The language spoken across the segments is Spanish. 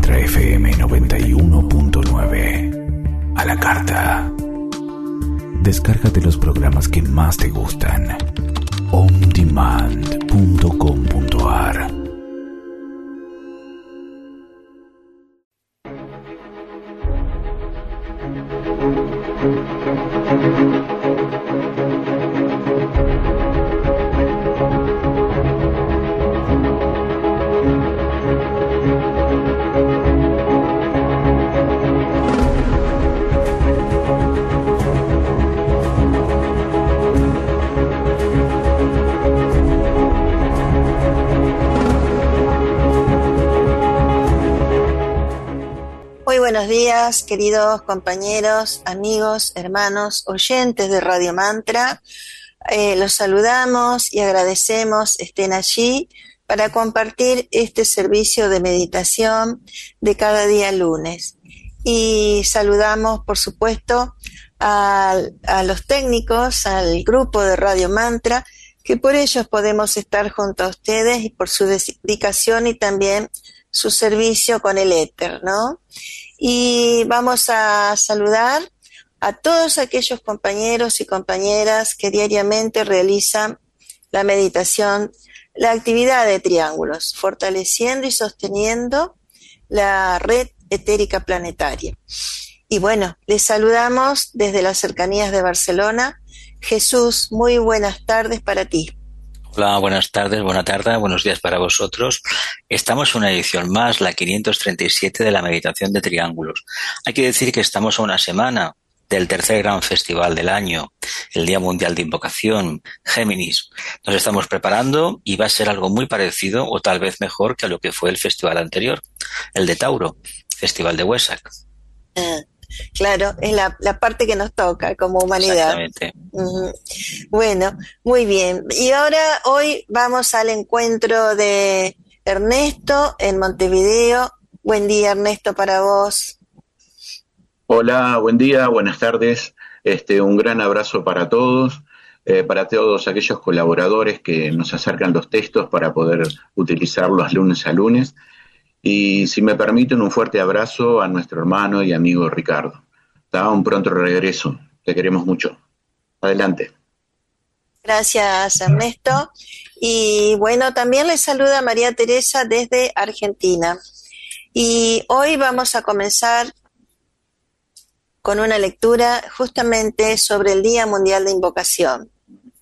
Mantra FM 91.9. A la carta. Descárgate los programas que más te gustan. ondemand.com.ar. Buenos días, queridos compañeros, amigos, hermanos, oyentes de Radio Mantra. Los saludamos y agradecemos estén allí para compartir este servicio de meditación de cada día lunes. Y saludamos, por supuesto, a los técnicos, al grupo de Radio Mantra, que por ellos podemos estar junto a ustedes y por su dedicación y también su servicio con el éter, ¿no? Y vamos a saludar a todos aquellos compañeros y compañeras que diariamente realizan la meditación, la actividad de triángulos, fortaleciendo y sosteniendo la red etérica planetaria. Y bueno, les saludamos desde las cercanías de Barcelona. Jesús, muy buenas tardes para ti. Hola, buenas tardes, buena tarde, buenos días para vosotros. Estamos en una edición más, la 537 de la meditación de triángulos. Hay que decir que estamos a una semana del tercer gran festival del año, el Día Mundial de Invocación, Géminis. Nos estamos preparando y va a ser algo muy parecido o tal vez mejor que a lo que fue el festival anterior, el de Tauro, Festival de Wesak. Claro, es la parte que nos toca como humanidad. Exactamente. Bueno, muy bien. Y ahora, hoy vamos al encuentro de Ernesto en Montevideo. Buen día, Ernesto, para vos. Hola, buen día, buenas tardes. Un gran abrazo para todos aquellos colaboradores que nos acercan los textos para poder utilizarlos lunes a lunes. Y si me permiten, un fuerte abrazo a nuestro hermano y amigo Ricardo. Un pronto regreso. Te queremos mucho. Adelante. Gracias, Ernesto. Y bueno, también les saluda María Teresa desde Argentina. Y hoy vamos a comenzar con una lectura justamente sobre el Día Mundial de Invocación,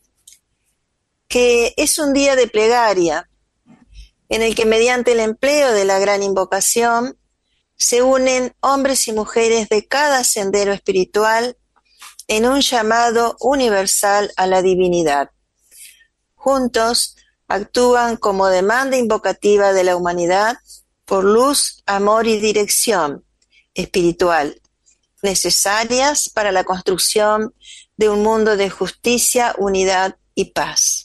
que es un día de plegaria, en el que mediante el empleo de la gran invocación se unen hombres y mujeres de cada sendero espiritual en un llamado universal a la divinidad. Juntos actúan como demanda invocativa de la humanidad por luz, amor y dirección espiritual, necesarias para la construcción de un mundo de justicia, unidad y paz.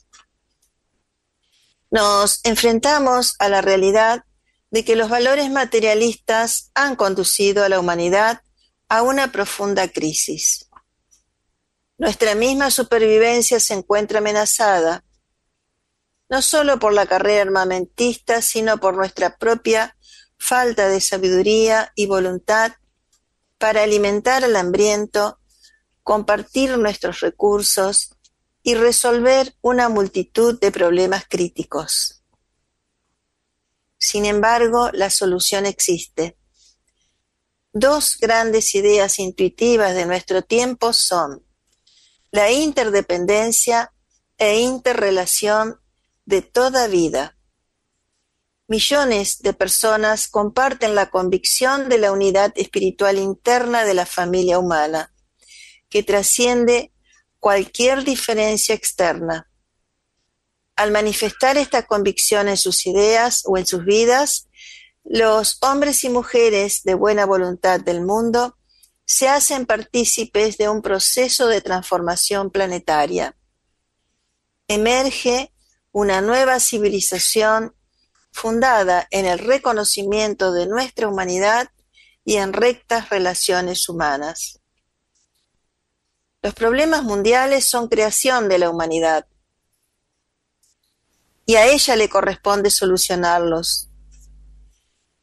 Nos enfrentamos a la realidad de que los valores materialistas han conducido a la humanidad a una profunda crisis. Nuestra misma supervivencia se encuentra amenazada, no solo por la carrera armamentista, sino por nuestra propia falta de sabiduría y voluntad para alimentar al hambriento, compartir nuestros recursos y resolver una multitud de problemas críticos. Sin embargo, la solución existe. Dos grandes ideas intuitivas de nuestro tiempo son la interdependencia e interrelación de toda vida. Millones de personas comparten la convicción de la unidad espiritual interna de la familia humana, que trasciende cualquier diferencia externa. Al manifestar esta convicción en sus ideas o en sus vidas, los hombres y mujeres de buena voluntad del mundo se hacen partícipes de un proceso de transformación planetaria. Emerge una nueva civilización fundada en el reconocimiento de nuestra humanidad y en rectas relaciones humanas. Los problemas mundiales son creación de la humanidad y a ella le corresponde solucionarlos.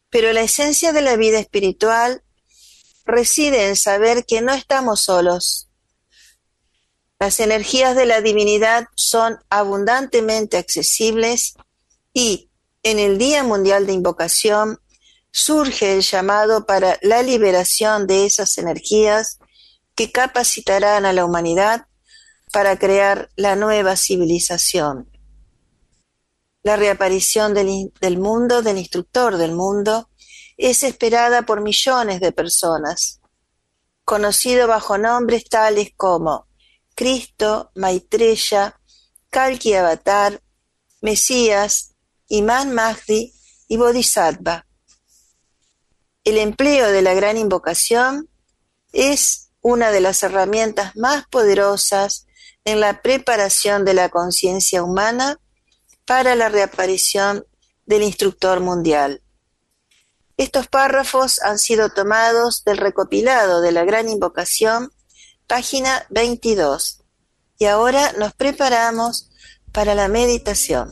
Pero la esencia de la vida espiritual reside en saber que no estamos solos. Las energías de la divinidad son abundantemente accesibles y en el Día Mundial de Invocación surge el llamado para la liberación de esas energías que capacitarán a la humanidad para crear la nueva civilización. La reaparición del mundo, del instructor del mundo, es esperada por millones de personas, conocido bajo nombres tales como Cristo, Maitreya, Kalki Avatar, Mesías, Imán Mahdi y Bodhisattva. El empleo de la gran invocación es una de las herramientas más poderosas en la preparación de la conciencia humana para la reaparición del instructor mundial. Estos párrafos han sido tomados del recopilado de la gran invocación, página 22. Y ahora nos preparamos para la meditación.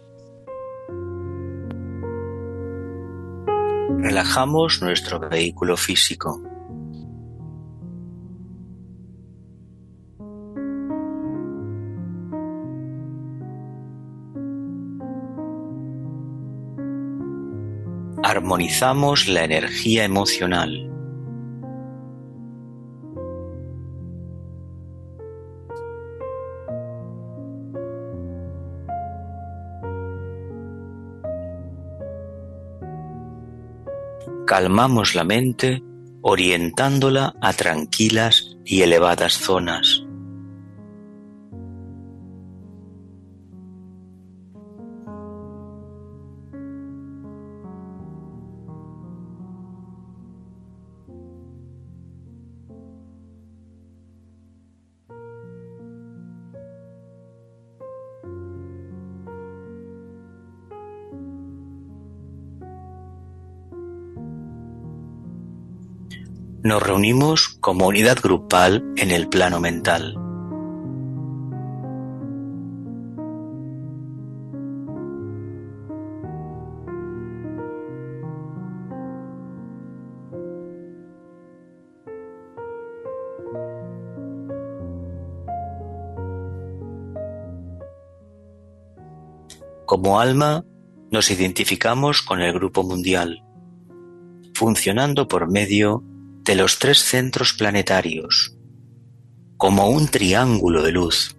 Relajamos nuestro vehículo físico. Armonizamos la energía emocional. Calmamos la mente, orientándola a tranquilas y elevadas zonas. Nos reunimos como unidad grupal en el plano mental. Como alma, nos identificamos con el grupo mundial, funcionando por medio de los 3 centros planetarios, como un triángulo de luz.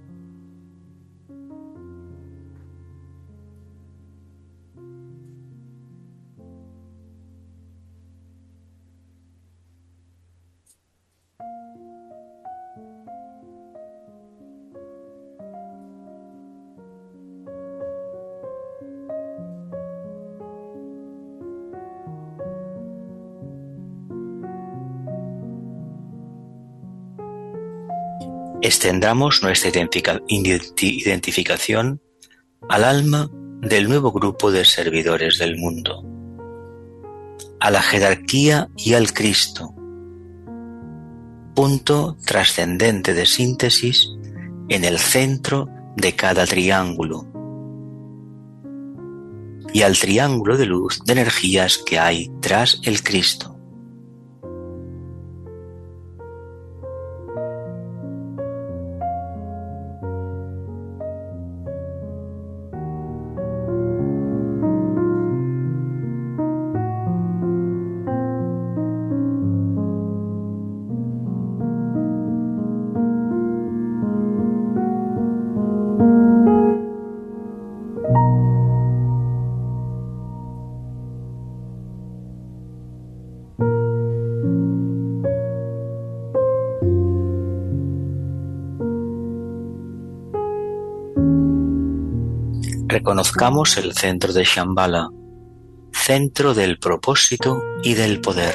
Extendamos nuestra identificación al alma del nuevo grupo de servidores del mundo, a la jerarquía y al Cristo, punto trascendente de síntesis en el centro de cada triángulo, y al triángulo de luz de energías que hay tras el Cristo. Reconozcamos el centro de Shambhala, centro del propósito y del poder.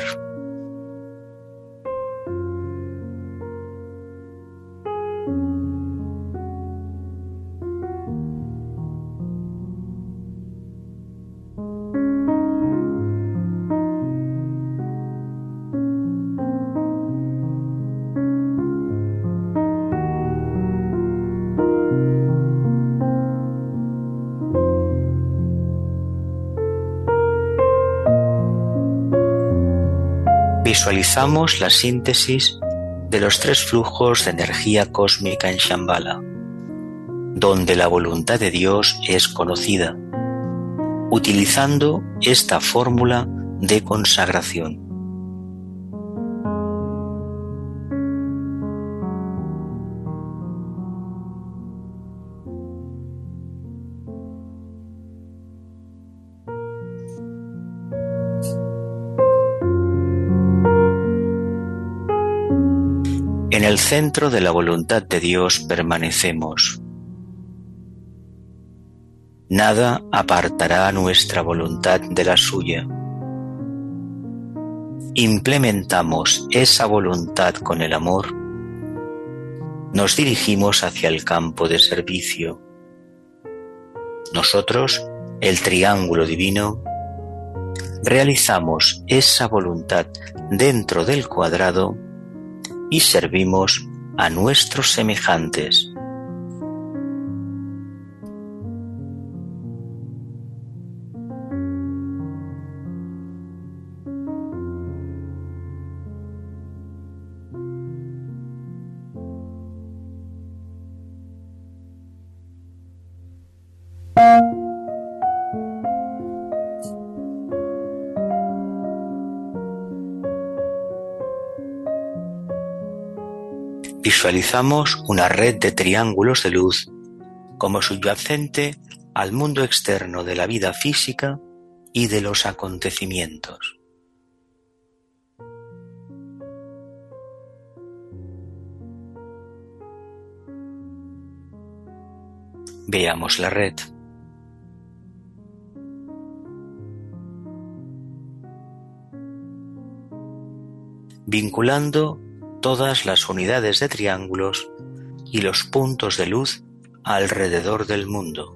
Visualizamos la síntesis de los 3 flujos de energía cósmica en Shambhala, donde la voluntad de Dios es conocida, utilizando esta fórmula de consagración. En el centro de la voluntad de Dios permanecemos. Nada apartará nuestra voluntad de la suya. Implementamos esa voluntad con el amor. Nos dirigimos hacia el campo de servicio. Nosotros, el triángulo divino, realizamos esa voluntad dentro del cuadrado y servimos a nuestros semejantes. Visualizamos una red de triángulos de luz como subyacente al mundo externo de la vida física y de los acontecimientos. Veamos la red. Vinculando todas las unidades de triángulos y los puntos de luz alrededor del mundo.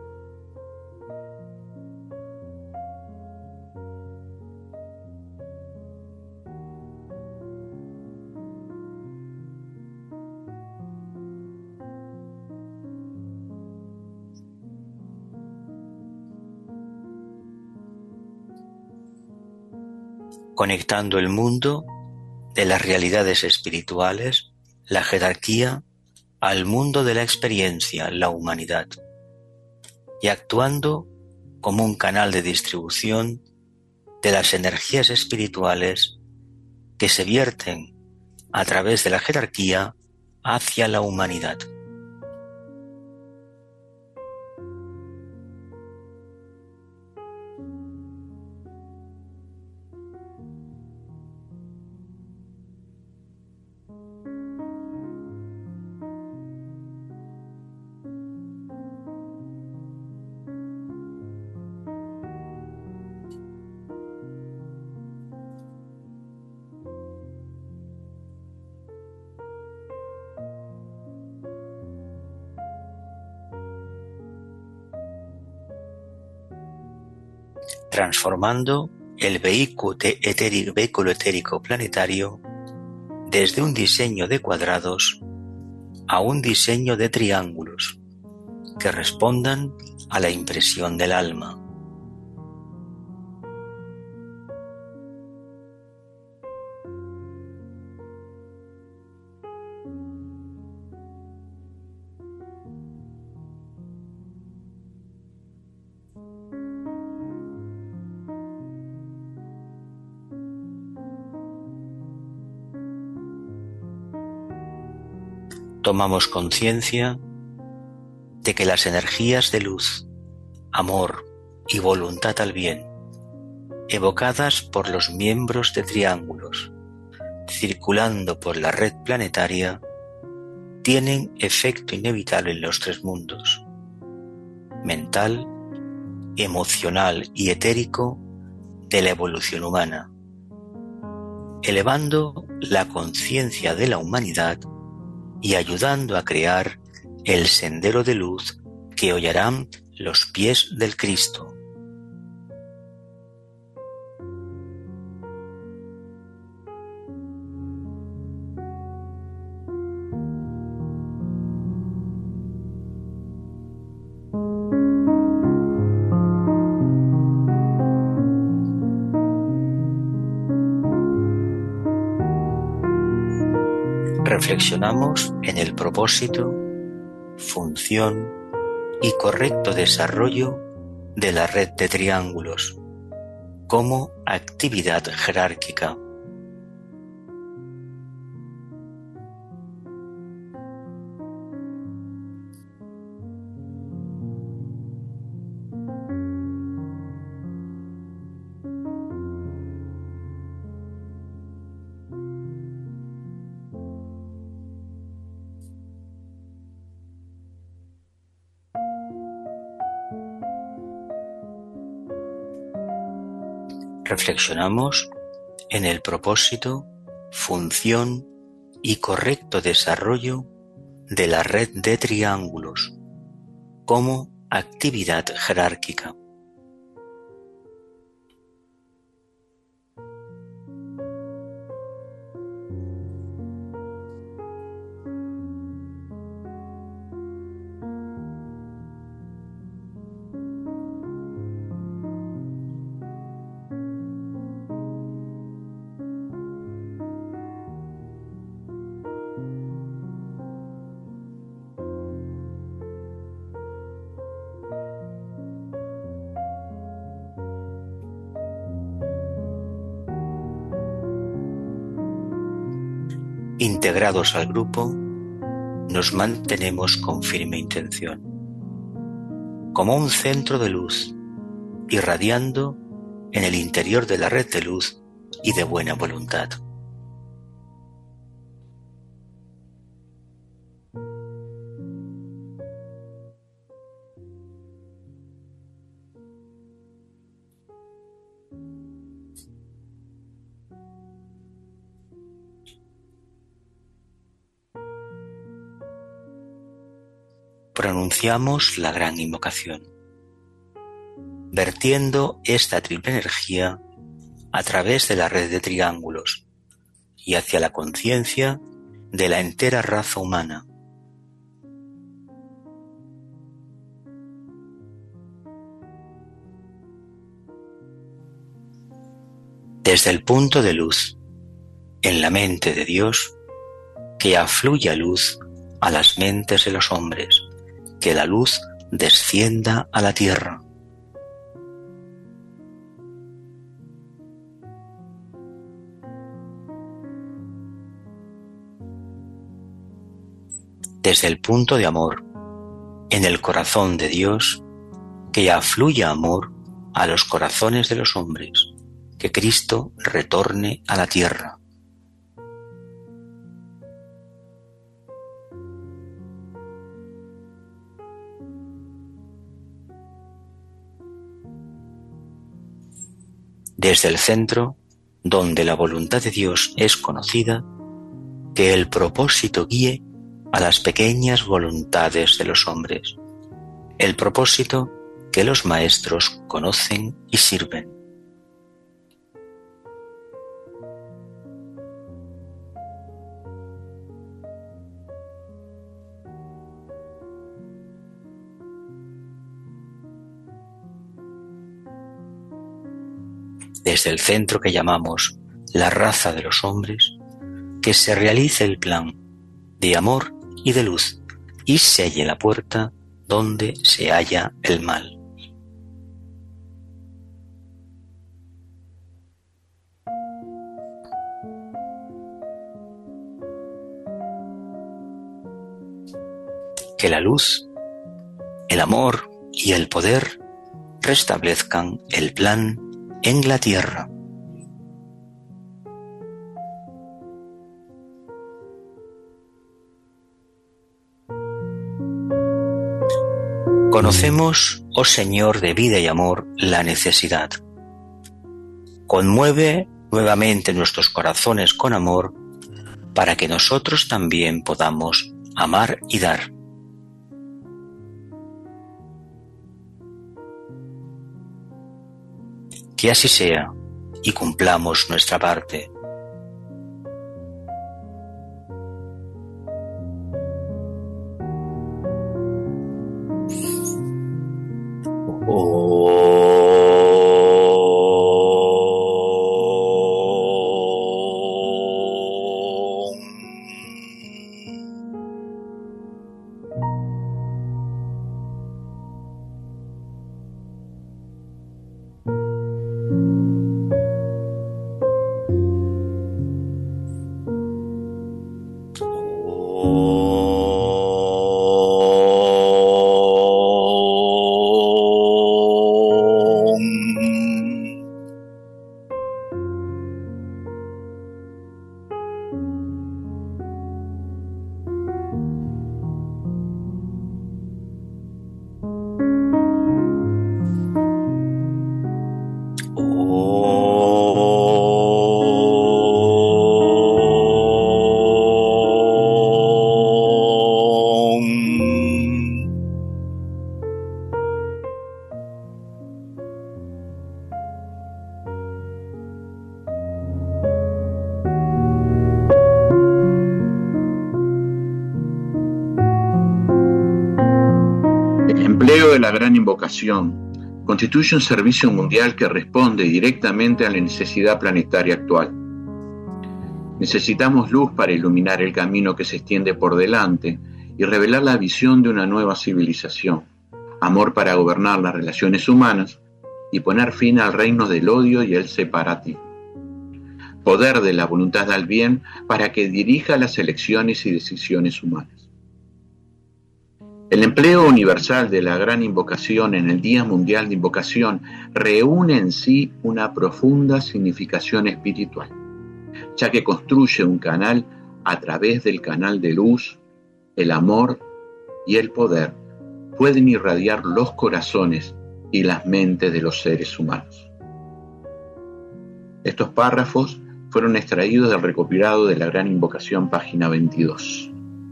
Conectando el mundo de las realidades espirituales, la jerarquía, al mundo de la experiencia, la humanidad, y actuando como un canal de distribución de las energías espirituales que se vierten a través de la jerarquía hacia la humanidad. Transformando el vehículo etérico planetario desde un diseño de cuadrados a un diseño de triángulos que respondan a la impresión del alma. Tomamos conciencia de que las energías de luz, amor y voluntad al bien, evocadas por los miembros de triángulos, circulando por la red planetaria, tienen efecto inevitable en los 3 mundos, mental, emocional y etérico de la evolución humana, elevando la conciencia de la humanidad y ayudando a crear el sendero de luz que hollarán los pies del Cristo. Reflexionamos en el propósito, función y correcto desarrollo de la red de triángulos como actividad jerárquica. Reflexionamos en el propósito, función y correcto desarrollo de la red de triángulos como actividad jerárquica. Integrados al grupo, nos mantenemos con firme intención, como un centro de luz, irradiando en el interior de la red de luz y de buena voluntad. Pronunciamos la gran invocación, vertiendo esta triple energía a través de la red de triángulos y hacia la conciencia de la entera raza humana. Desde el punto de luz en la mente de Dios, que afluya luz a las mentes de los hombres, que la luz descienda a la tierra. Desde el punto de amor, en el corazón de Dios, que afluya amor a los corazones de los hombres, que Cristo retorne a la tierra. Desde el centro, donde la voluntad de Dios es conocida, que el propósito guíe a las pequeñas voluntades de los hombres, el propósito que los maestros conocen y sirven. Desde el centro que llamamos la raza de los hombres, que se realice el plan de amor y de luz y selle la puerta donde se halla el mal. Que la luz, el amor y el poder restablezcan el plan en la tierra. Conocemos, oh Señor de vida y amor, la necesidad. Conmueve nuevamente nuestros corazones con amor para que nosotros también podamos amar y dar. Que así sea y cumplamos nuestra parte. La gran invocación constituye un servicio mundial que responde directamente a la necesidad planetaria actual. Necesitamos luz para iluminar el camino que se extiende por delante y revelar la visión de una nueva civilización, amor para gobernar las relaciones humanas y poner fin al reino del odio y el separatismo. Poder de la voluntad al bien para que dirija las elecciones y decisiones humanas. El empleo universal de la gran invocación en el Día Mundial de Invocación reúne en sí una profunda significación espiritual, ya que construye un canal a través del canal de luz, el amor y el poder pueden irradiar los corazones y las mentes de los seres humanos. Estos párrafos fueron extraídos del recopilado de la gran invocación, página 22.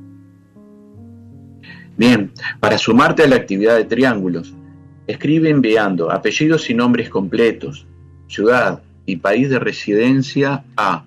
Bien, para sumarte a la actividad de triángulos, escribe enviando apellidos y nombres completos, ciudad y país de residencia a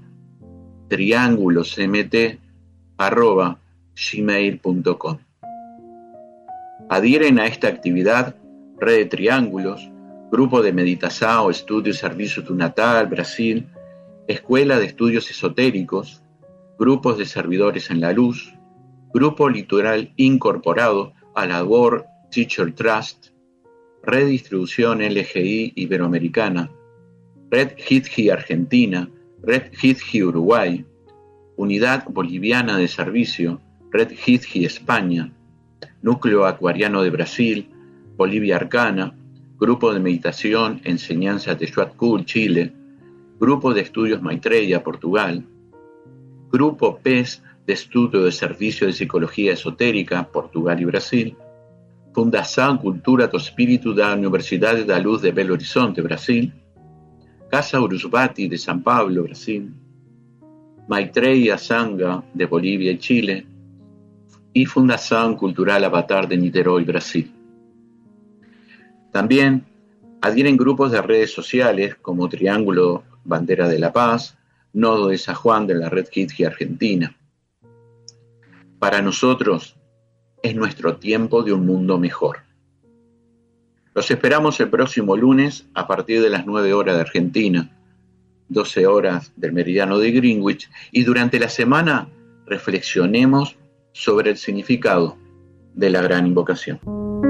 triángulosemt@gmail.com. Adhieren a esta actividad Red de Triángulos, Grupo de Meditação, Estudio y Servicio do Natal, Brasil, Escuela de Estudios Esotéricos, Grupos de Servidores en la Luz, Grupo Litoral Incorporado, Alagor Teacher Trust, Red Distribución LGI Iberoamericana, Red HITGI Argentina, Red HITGI Uruguay, Unidad Boliviana de Servicio, Red HITGI España, Núcleo Acuariano de Brasil, Bolivia Arcana, Grupo de Meditación Enseñanza Texuat-Kul, Chile, Grupo de Estudios Maitreya, Portugal, Grupo PES de Estudio de Servicio de Psicología Esotérica, Portugal y Brasil, Fundação Cultura do Espírito da Universidade da Luz de Belo Horizonte, Brasil, Casa Urusbati de San Pablo, Brasil, Maitreya Sangha de Bolivia y Chile, y Fundación Cultural Avatar de Niterói, Brasil. También adhieren grupos de redes sociales como Triángulo Bandera de la Paz, Nodo de San Juan de la Red HITGI Argentina. Para nosotros es nuestro tiempo de un mundo mejor. Los esperamos el próximo lunes a partir de las 9 horas de Argentina, 12 horas del meridiano de Greenwich, y durante la semana reflexionemos sobre el significado de la gran invocación.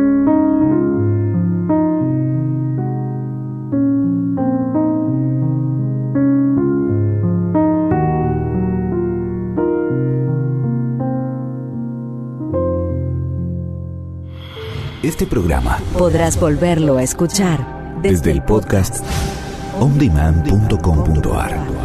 Este programa podrás volverlo a escuchar desde el podcast ondemand.com.ar.